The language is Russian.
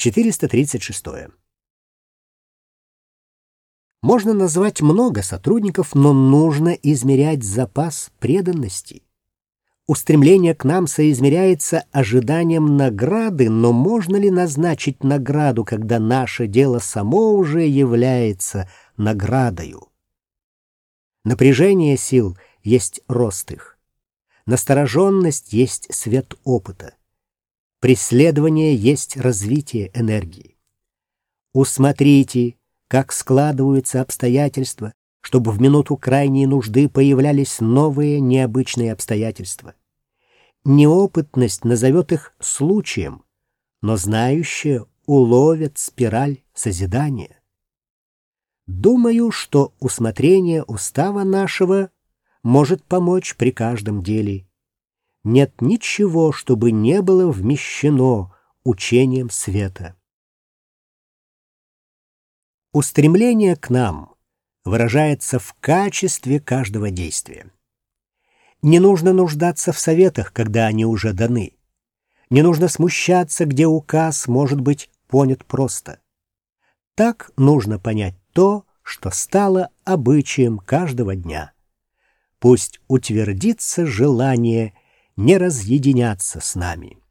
436. Можно назвать много сотрудников, но нужно измерять запас преданности. Устремление к нам соизмеряется ожиданием награды, но можно ли назначить награду, когда наше дело само уже является наградою? Напряжение сил есть рост их. Настороженность есть свет опыта. Преследование есть развитие энергии. Усмотрите, как складываются обстоятельства, чтобы в минуту крайней нужды появлялись новые необычные обстоятельства. Неопытность назовет их случаем, но знающие уловят спираль созидания. Думаю, что усмотрение устава нашего может помочь при каждом деле. Нет ничего, чтобы не было вмещено учением света. Устремление к нам выражается в качестве каждого действия. Не нужно нуждаться в советах, когда они уже даны. Не нужно смущаться, где указ может быть понят просто. Так нужно понять то, что стало обычаем каждого дня. Пусть утвердится желание не разъединяться с нами.